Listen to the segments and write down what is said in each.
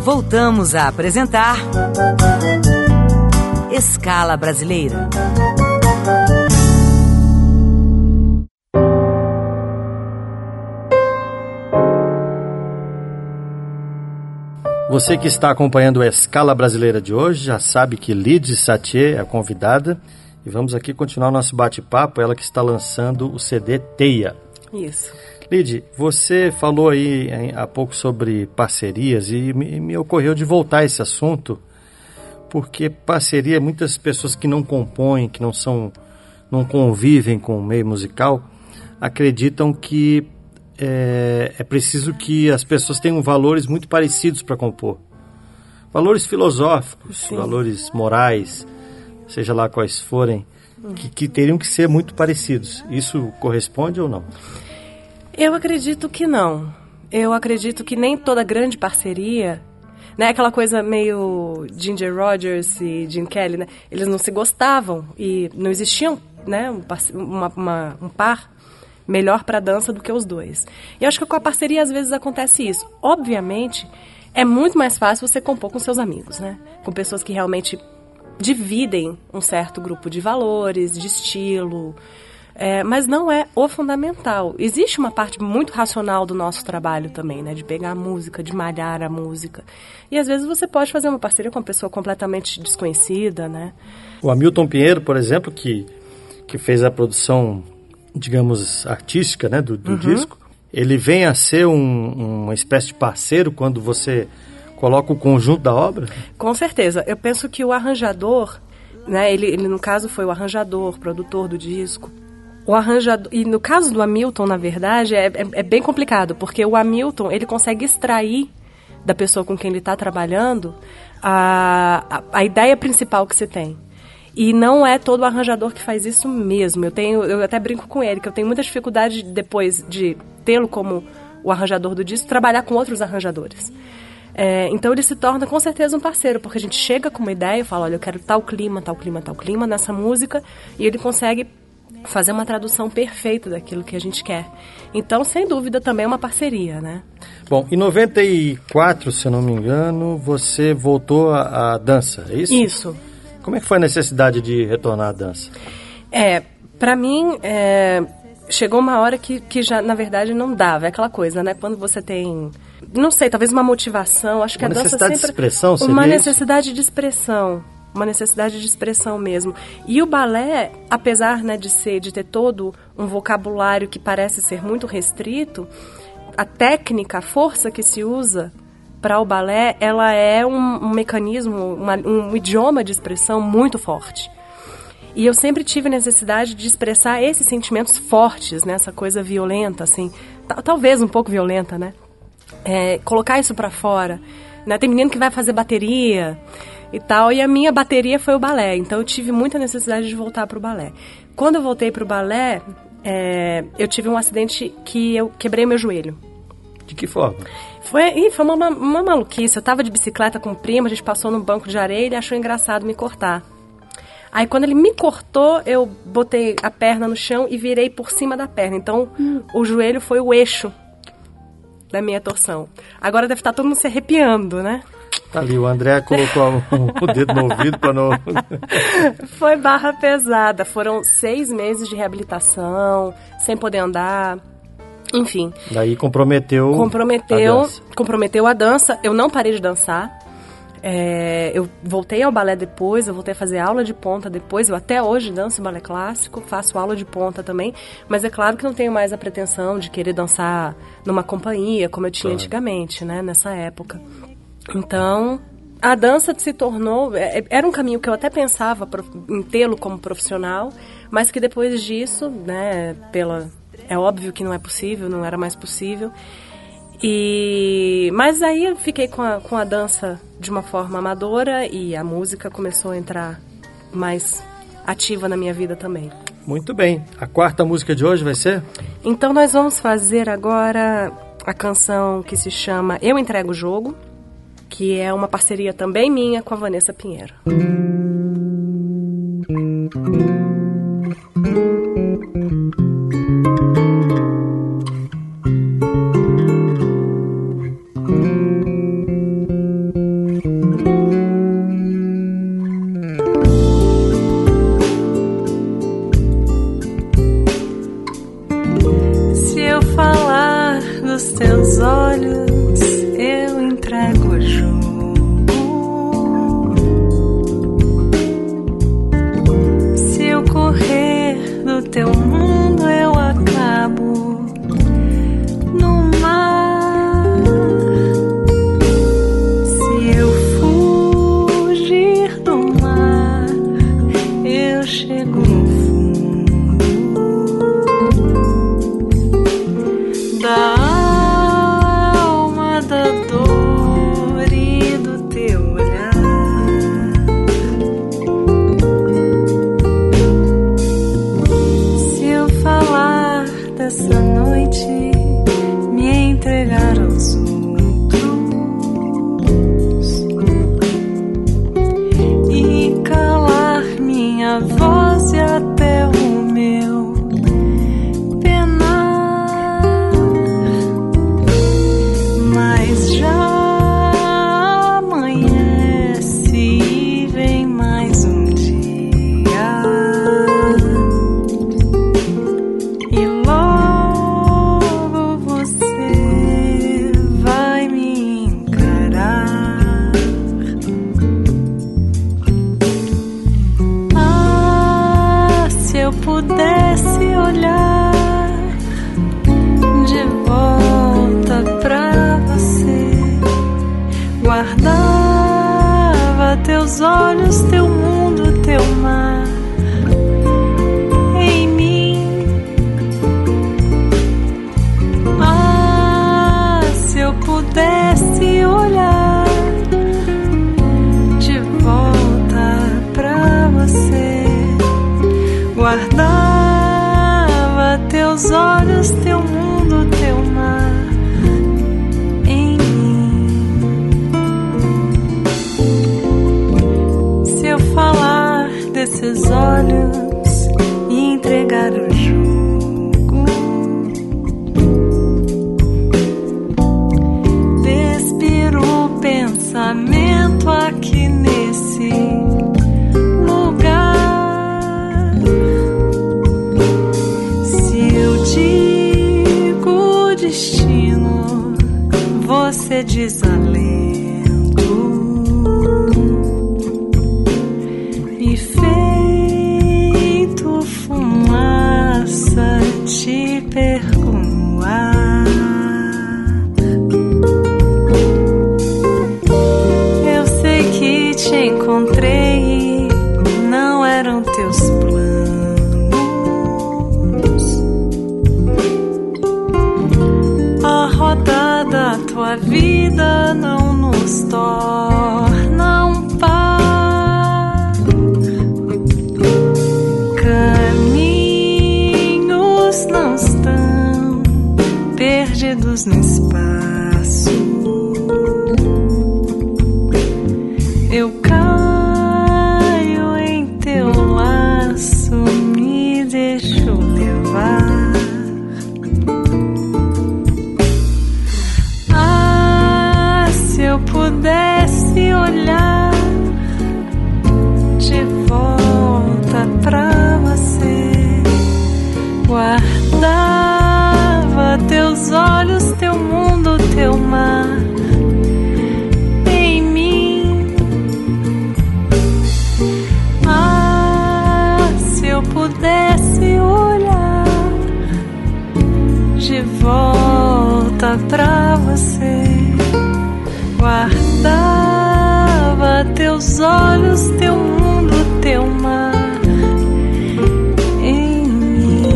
Voltamos a apresentar Escala Brasileira. Você que está acompanhando a Escala Brasileira de hoje já sabe que Lyd Satie é a convidada e vamos aqui continuar o nosso bate-papo, ela que está lançando o CD Teia. Isso. Lyd, você falou aí há pouco sobre parcerias e me ocorreu de voltar a esse assunto, porque parceria, muitas pessoas que não compõem, que não convivem com o meio musical, acreditam que é preciso que as pessoas tenham valores muito parecidos para compor. Valores filosóficos, sim, valores morais, seja lá quais forem, que teriam que ser muito parecidos. Isso corresponde ou não? Eu acredito que não. Eu acredito que nem toda grande parceria, né, aquela coisa meio Ginger Rogers e Gene Kelly, né, eles não se gostavam e não existiam, né, um par melhor para dança do que os dois. E eu acho que com a parceria às vezes acontece isso. Obviamente, é muito mais fácil você compor com seus amigos, né? Com pessoas que realmente dividem um certo grupo de valores, de estilo, mas não é o fundamental. Existe uma parte muito racional do nosso trabalho também, né? De pegar a música, de malhar a música. E às vezes você pode fazer uma parceria com uma pessoa completamente desconhecida, né? O Hamilton Pinheiro, por exemplo, que fez a produção, digamos, artística, né, do disco, ele vem a ser uma espécie de parceiro quando você coloca o conjunto da obra? Com certeza. Eu penso que o arranjador, né, ele no caso foi o arranjador, produtor do disco. O arranjador, e no caso do Hamilton, na verdade, é bem complicado, porque o Hamilton, ele consegue extrair da pessoa com quem ele está trabalhando a ideia principal que você tem. E não é todo arranjador que faz isso mesmo. Eu até brinco com ele, que eu tenho muita dificuldade depois de tê-lo como o arranjador do disco, trabalhar com outros arranjadores. Então ele se torna com certeza um parceiro, porque a gente chega com uma ideia e fala, olha, eu quero tal clima nessa música, e ele consegue fazer uma tradução perfeita daquilo que a gente quer. Então, sem dúvida, também é uma parceria, né? Bom, em 94, se eu não me engano, você voltou à dança, é isso? Isso. Como é que foi a necessidade de retornar à dança? Pra mim, chegou uma hora que já, na verdade, não dava. É aquela coisa, né? Quando você tem, não sei, talvez uma motivação, acho que a dança sempre... Uma necessidade de expressão, seria uma isso? necessidade de expressão. Uma necessidade de expressão mesmo. E o balé, apesar, né, de ter todo um vocabulário que parece ser muito restrito, a técnica, a força que se usa para o balé, ela é um mecanismo, um idioma de expressão muito forte. E eu sempre tive necessidade de expressar esses sentimentos fortes, né? Essa coisa violenta, assim, talvez um pouco violenta, né? Colocar isso para fora, né? Tem menino que vai fazer bateria e tal, e a minha bateria foi o balé, então eu tive muita necessidade de voltar para o balé. Quando eu voltei para o balé, eu tive um acidente que eu quebrei meu joelho. De que forma? Foi uma maluquice. Eu tava de bicicleta com o primo, a gente passou num banco de areia e ele achou engraçado me cortar. Aí quando ele me cortou, eu botei a perna no chão e virei por cima da perna. Então o joelho foi o eixo da minha torção. Agora deve estar todo mundo se arrepiando, né? Tá ali, o André colocou o dedo no ouvido para não... Foi barra pesada. Foram 6 meses de reabilitação, sem poder andar... Enfim. Daí comprometeu a dança. Eu não parei de dançar. Eu voltei ao balé depois, eu voltei a fazer aula de ponta depois. Eu até hoje danço balé clássico, faço aula de ponta também. Mas é claro que não tenho mais a pretensão de querer dançar numa companhia, como eu tinha antigamente, né, nessa época. Então, a dança se tornou... Era um caminho que eu até pensava em tê-lo como profissional, mas que depois disso, né, é óbvio que não é possível, não era mais possível. Mas aí eu fiquei com a dança de uma forma amadora e a música começou a entrar mais ativa na minha vida também. Muito bem. A quarta música de hoje vai ser? Então nós vamos fazer agora a canção que se chama Eu Entrego o Jogo, que é uma parceria também minha com a Vanessa Pinheiro. teus olhos, teu mundo, teu mar em mim. Ah, se eu pudesse olhar de volta pra você, guardava teus olhos, teu mundo, teu mar em mim. Se eu falar desses olhos e entregar o jogo, despir o pensamento aqui nesse lugar. Se eu digo destino, você desalento, e feito fumaça te perco no ar. Eu sei que te encontrei, não eram teus planos. A roda da tua vida não nos torna um par. Caminhos não estão perdidos no espaço. Eu caio em teu laço, me deixo levar. Ah, se eu pudesse olhar de volta pra você, guardava teus olhos, teu mundo, teu mar em mim. Ah, se eu pudesse olhar de volta pra você, guardava teus olhos, teu mundo, teu mar em mim.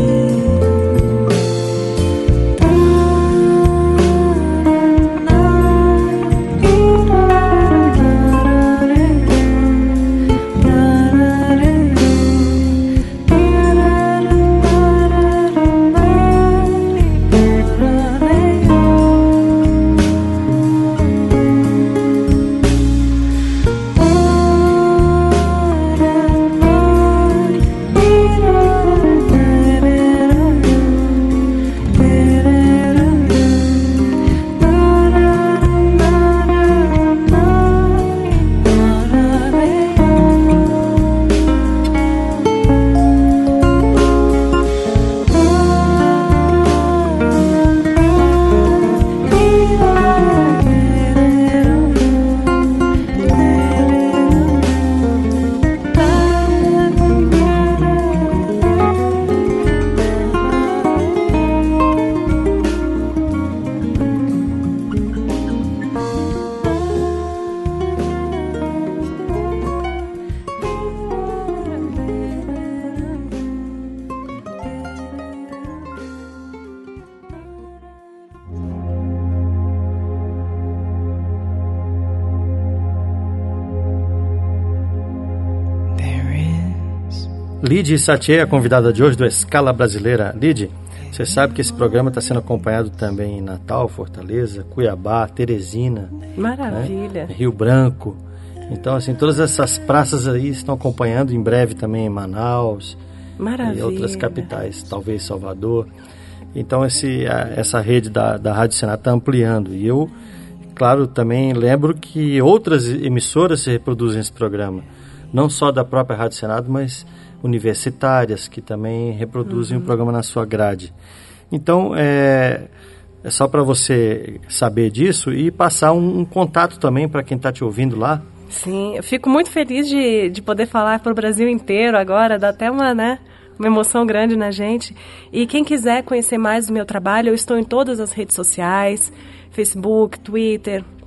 Lidy Satie, a convidada de hoje do Escala Brasileira. Lidy, você sabe que esse programa está sendo acompanhado também em Natal, Fortaleza, Cuiabá, Teresina. Maravilha. Né? Rio Branco. Então, assim, todas essas praças aí estão acompanhando, em breve também em Manaus. Maravilha. E outras capitais, talvez Salvador. Então, essa rede da Rádio Senado está ampliando. E eu, claro, também lembro que outras emissoras se reproduzem esse programa. Não só da própria Rádio Senado, mas universitárias, que também reproduzem o programa na sua grade. Então, é só para você saber disso e passar um contato também para quem está te ouvindo lá. Sim, eu fico muito feliz de poder falar para o Brasil inteiro agora, dá até uma emoção grande na gente. E quem quiser conhecer mais do meu trabalho, eu estou em todas as redes sociais, Facebook, Twitter,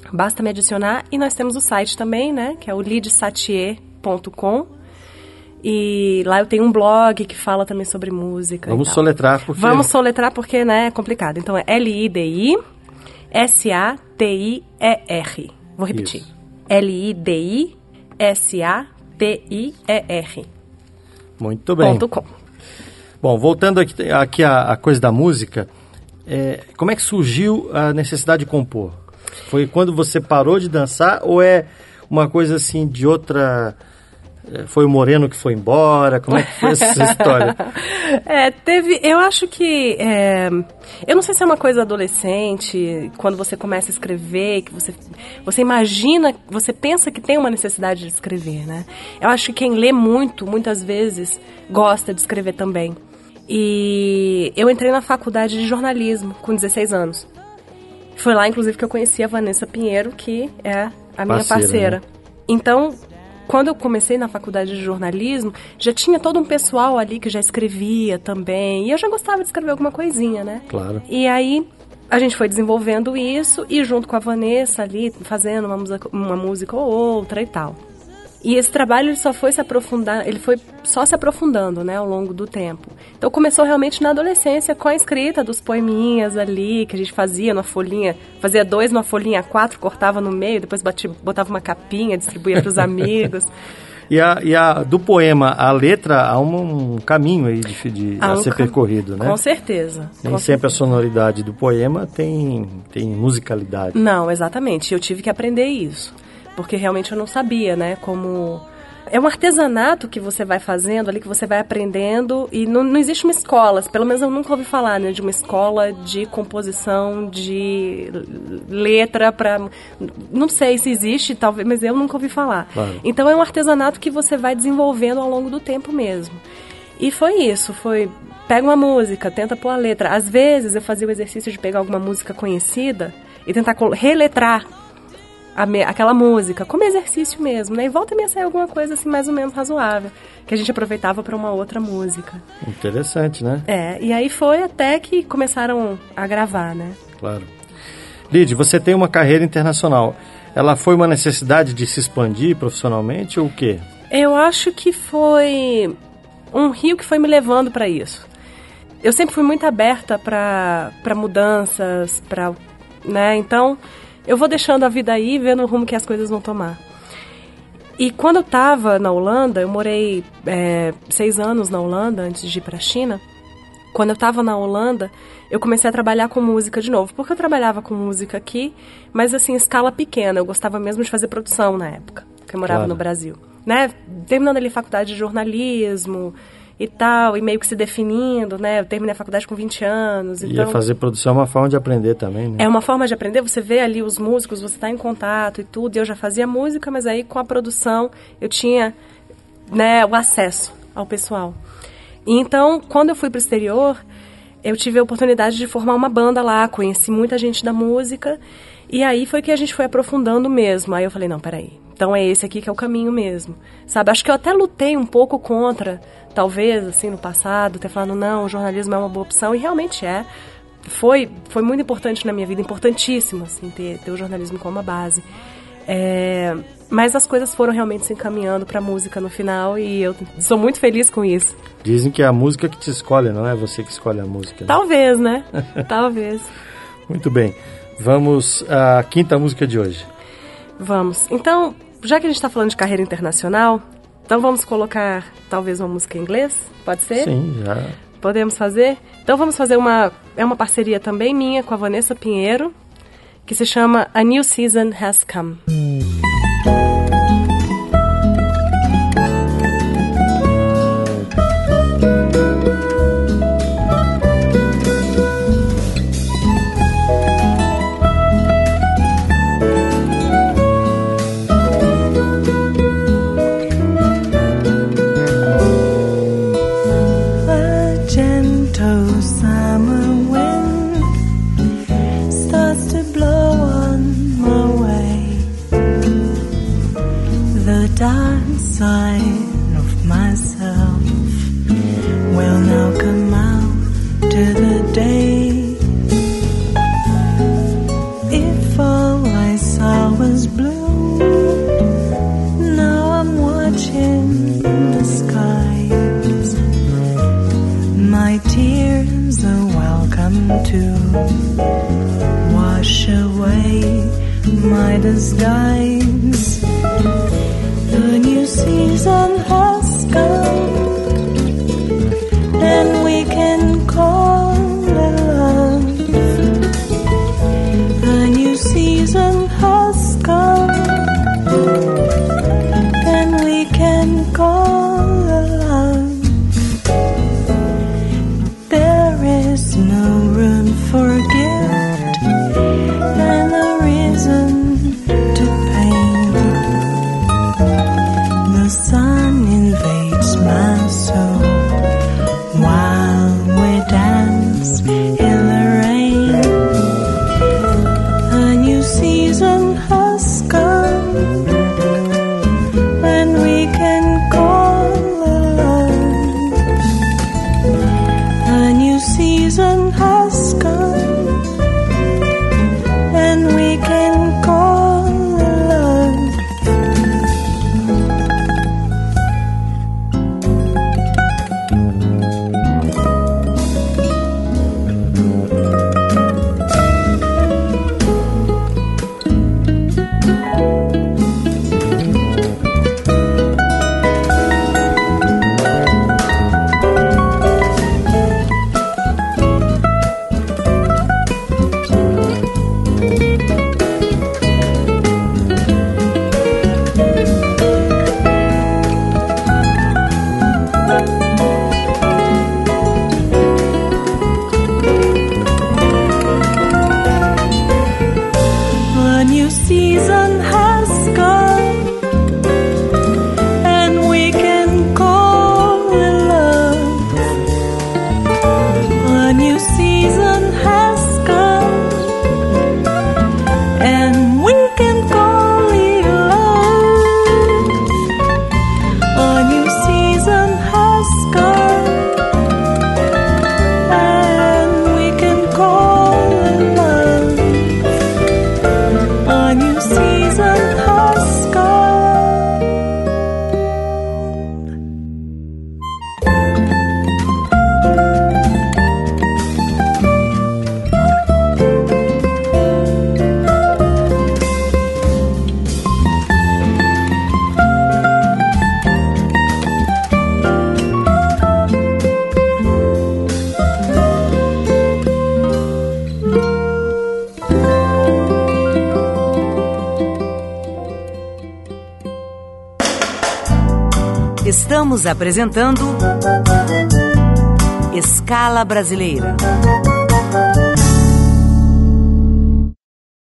Basta me adicionar. E nós temos o site também, né? Que é o lidsatier.com. E lá eu tenho um blog que fala também sobre música. Vamos soletrar porque... Vamos soletrar porque, né, é complicado. Então é LIDISATIER. Vou repetir. Isso. LIDISATIER. Muito bem. .com. Bom, voltando aqui à coisa da música, como é que surgiu a necessidade de compor? Foi quando você parou de dançar ou é uma coisa assim de outra... Foi o Moreno que foi embora? Como é que foi essa história? Eu acho que... eu não sei se é uma coisa adolescente, quando você começa a escrever, que você imagina, você pensa que tem uma necessidade de escrever, né? Eu acho que quem lê muito, muitas vezes, gosta de escrever também. E eu entrei na faculdade de jornalismo com 16 anos. Foi lá, inclusive, que eu conheci a Vanessa Pinheiro, que é a minha parceira. Né? Então... Quando eu comecei na faculdade de jornalismo, já tinha todo um pessoal ali que já escrevia também. E eu já gostava de escrever alguma coisinha, né? Claro. E aí, a gente foi desenvolvendo isso e junto com a Vanessa ali, fazendo uma música ou outra e tal. E esse trabalho ele só foi se aprofundar, ele foi só se aprofundando, né, ao longo do tempo. Então começou realmente na adolescência com a escrita dos poeminhas ali, que a gente fazia numa folhinha, fazia 2 numa folhinha 4, cortava no meio, depois botava uma capinha, distribuía para os amigos. E do poema, a letra, há um caminho aí a ser percorrido, né? Com certeza. Nem sempre a sonoridade do poema tem musicalidade. Não, exatamente. Eu tive que aprender isso. Porque realmente eu não sabia, né, como... É um artesanato que você vai fazendo ali, que você vai aprendendo, e não existe uma escola, pelo menos eu nunca ouvi falar, né, de uma escola de composição, de letra para... Não sei se existe, talvez, mas eu nunca ouvi falar. Claro. Então é um artesanato que você vai desenvolvendo ao longo do tempo mesmo. E foi isso, pega uma música, tenta pôr a letra. Às vezes eu fazia o exercício de pegar alguma música conhecida e tentar reletrar aquela música, como exercício mesmo, né? E volta e meia sair alguma coisa assim mais ou menos razoável, que a gente aproveitava para uma outra música. Interessante, né? E aí foi até que começaram a gravar, né? Claro. Lid, você tem uma carreira internacional. Ela foi uma necessidade de se expandir profissionalmente ou o quê? Eu acho que foi um rio que foi me levando para isso. Eu sempre fui muito aberta para mudanças, né? Então... eu vou deixando a vida aí, vendo o rumo que as coisas vão tomar. E quando eu estava na Holanda, eu morei 6 anos na Holanda, antes de ir para a China. Quando eu estava na Holanda, eu comecei a trabalhar com música de novo. Porque eu trabalhava com música aqui, mas assim, escala pequena. Eu gostava mesmo de fazer produção na época, que eu morava no Brasil. Né? Terminando ali faculdade de jornalismo... e tal, e meio que se definindo, né? Eu terminei a faculdade com 20 anos. Então, fazer produção é uma forma de aprender também, né? É uma forma de aprender, você vê ali os músicos, você está em contato e tudo. E eu já fazia música, mas aí com a produção eu tinha, né, o acesso ao pessoal. E então, quando eu fui para o exterior, eu tive a oportunidade de formar uma banda lá, conheci muita gente da música, e aí foi que a gente foi aprofundando mesmo. Aí eu falei, não, peraí, então é esse aqui que é o caminho mesmo, sabe? Acho que eu até lutei um pouco contra, talvez, assim, no passado, ter falado, não, o jornalismo é uma boa opção, e realmente é. Foi muito importante na minha vida, importantíssimo, assim, ter o jornalismo como uma base. Mas as coisas foram realmente se encaminhando para a música no final, e eu sou muito feliz com isso. Dizem que é a música que te escolhe, não é você que escolhe a música. Né? Talvez, né? Talvez. Muito bem. Vamos à quinta música de hoje. Vamos. Então, já que a gente está falando de carreira internacional, então vamos colocar talvez uma música em inglês? Pode ser? Sim, já. Podemos fazer? Então vamos fazer uma parceria também minha com a Vanessa Pinheiro, que se chama A New Season Has Come. Starts to blow on my way. my disguise. The new season has come, and we can call it love. The new season has come, and we can call it love. There is no room for a gift and a reason to pain. The sun invades my soul while we dance in the rain. A new season has come, and we can call it love. A new season has come, and we can call it love. A new season has come, and we can call it love. A new season has come, and we can call it love. A new season has come, and we can call it love. A new season has come. Estamos apresentando Escala Brasileira.